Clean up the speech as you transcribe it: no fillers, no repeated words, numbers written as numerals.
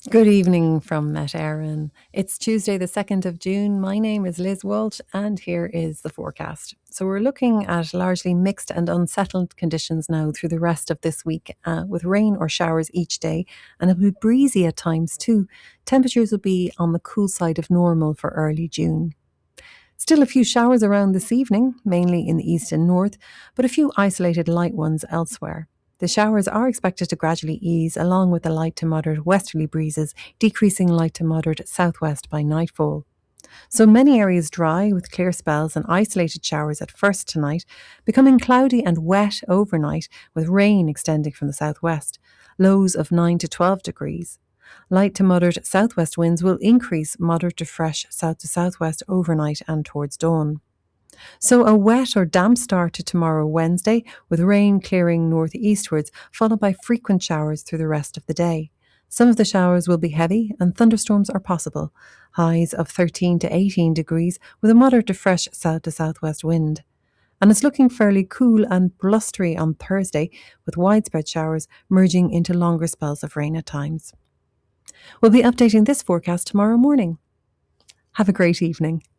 Good evening from Met Erin. It's Tuesday, the 2nd of June. My name is Liz Walsh, and here is the forecast. So, we're looking at largely mixed and unsettled conditions now through the rest of this week, with rain or showers each day, and it'll be breezy at times too. Temperatures will be on the cool side of normal for early June. Still a few showers around this evening, mainly in the east and north, but a few isolated light ones elsewhere. The showers are expected to gradually ease along with the light to moderate westerly breezes, decreasing light to moderate southwest by nightfall. So many areas dry with clear spells and isolated showers at first tonight, becoming cloudy and wet overnight with rain extending from the southwest, lows of 9 to 12 degrees. Light to moderate southwest winds will increase moderate to fresh south to southwest overnight and towards dawn. So a wet or damp start to tomorrow Wednesday, with rain clearing northeastwards, followed by frequent showers through the rest of the day. Some of the showers will be heavy and thunderstorms are possible. Highs of 13 to 18 degrees with a moderate to fresh south to southwest wind. And it's looking fairly cool and blustery on Thursday, with widespread showers merging into longer spells of rain at times. We'll be updating this forecast tomorrow morning. Have a great evening.